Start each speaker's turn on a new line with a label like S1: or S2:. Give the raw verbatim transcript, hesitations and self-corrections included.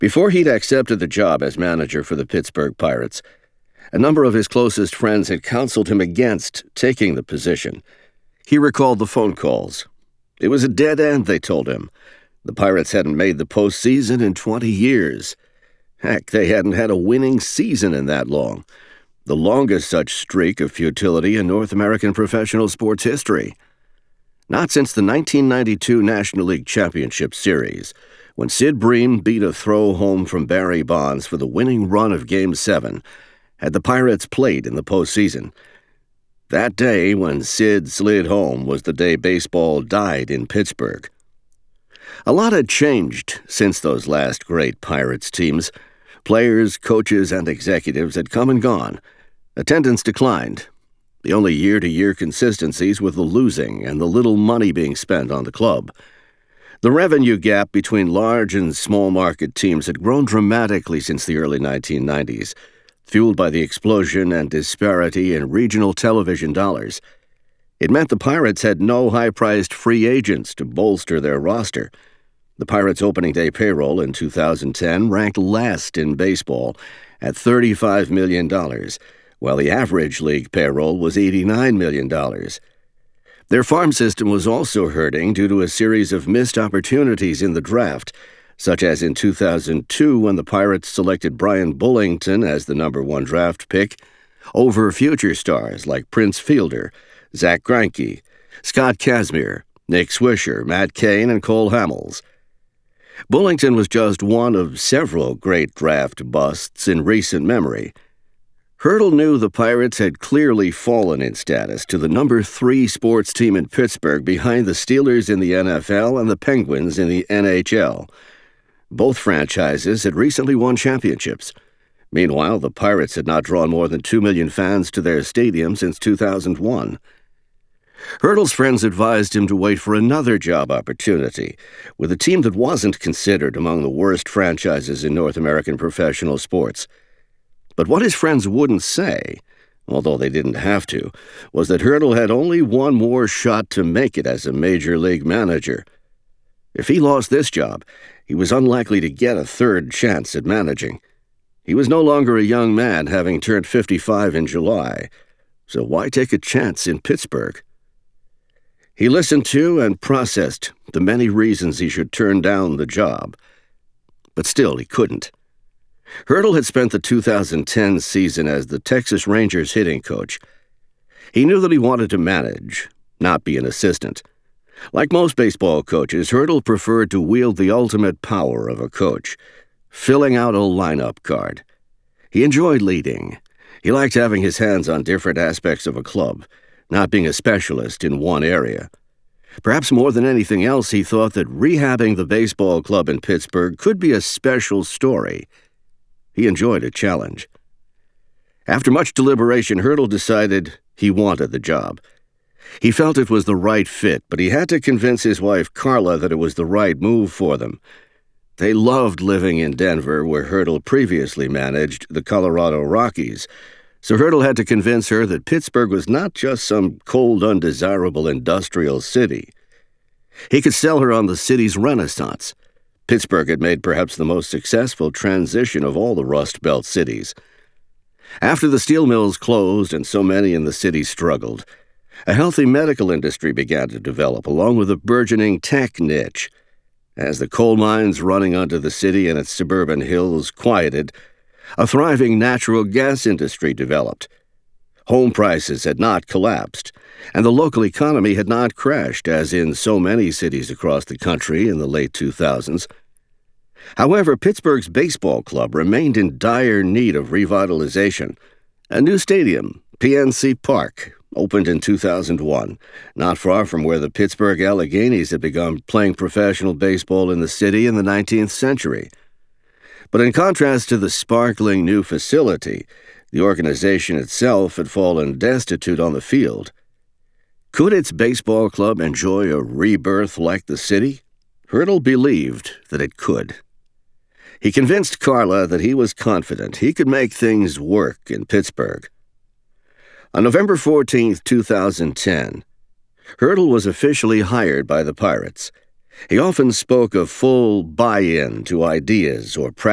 S1: Before he'd accepted the job as manager for the Pittsburgh Pirates, a number of his closest friends had counseled him against taking the position. He recalled the phone calls. It was a dead end, they told him. The Pirates hadn't made the postseason in twenty years. Heck, they hadn't had a winning season in that long, the longest such streak of futility in North American professional sports history. Not since the nineteen ninety-two National League Championship Series, when Sid Bream beat a throw home from Barry Bonds for the winning run of Game seven, had the Pirates played in the postseason. That day when Sid slid home was the day baseball died in Pittsburgh. A lot had changed since those last great Pirates teams. Players, coaches, and executives had come and gone. Attendance declined. The only year-to-year consistencies were the losing and the little money being spent on the club. The revenue gap between large and small market teams had grown dramatically since the early nineteen nineties, fueled by the explosion and disparity in regional television dollars. It meant the Pirates had no high-priced free agents to bolster their roster. The Pirates' opening day payroll in two thousand ten ranked last in baseball at thirty-five million dollars, while the average league payroll was eighty-nine million dollars. Their farm system was also hurting due to a series of missed opportunities in the draft, such as in two thousand two when the Pirates selected Brian Bullington as the number one draft pick over future stars like Prince Fielder, Zach Greinke, Scott Kazmir, Nick Swisher, Matt Cain, and Cole Hamels. Bullington was just one of several great draft busts in recent memory. Hurdle knew the Pirates had clearly fallen in status to the number three sports team in Pittsburgh behind the Steelers in the N F L and the Penguins in the N H L. Both franchises had recently won championships. Meanwhile, the Pirates had not drawn more than two million fans to their stadium since two thousand one. Hurdle's friends advised him to wait for another job opportunity with a team that wasn't considered among the worst franchises in North American professional sports. But what his friends wouldn't say, although they didn't have to, was that Hurdle had only one more shot to make it as a major league manager. If he lost this job, he was unlikely to get a third chance at managing. He was no longer a young man, having turned fifty-five in July, so why take a chance in Pittsburgh? He listened to and processed the many reasons he should turn down the job, but still he couldn't. Hurdle had spent the two thousand ten season as the Texas Rangers hitting coach. He knew that he wanted to manage, not be an assistant. Like most baseball coaches, Hurdle preferred to wield the ultimate power of a coach, filling out a lineup card. He enjoyed leading. He liked having his hands on different aspects of a club, not being a specialist in one area. Perhaps more than anything else, he thought that rehabbing the baseball club in Pittsburgh could be a special story. He enjoyed a challenge. After much deliberation, Hurdle decided he wanted the job. He felt it was the right fit, but he had to convince his wife, Carla, that it was the right move for them. They loved living in Denver, where Hurdle previously managed the Colorado Rockies, so Hurdle had to convince her that Pittsburgh was not just some cold, undesirable industrial city. He could sell her on the city's renaissance. Pittsburgh had made perhaps the most successful transition of all the Rust Belt cities. After the steel mills closed and so many in the city struggled, a healthy medical industry began to develop, along with a burgeoning tech niche. As the coal mines running onto the city and its suburban hills quieted, a thriving natural gas industry developed. Home prices had not collapsed, and the local economy had not crashed, as in so many cities across the country in the late two thousands. However, Pittsburgh's baseball club remained in dire need of revitalization. A new stadium, P N C Park, opened in two thousand one, not far from where the Pittsburgh Alleghenies had begun playing professional baseball in the city in the nineteenth century. But in contrast to the sparkling new facility, the organization itself had fallen destitute on the field. Could its baseball club enjoy a rebirth like the city? Hurdle believed that it could. He convinced Carla that he was confident he could make things work in Pittsburgh. On November fourteenth, two thousand ten, Hurdle was officially hired by the Pirates. He often spoke of full buy-in to ideas or practices.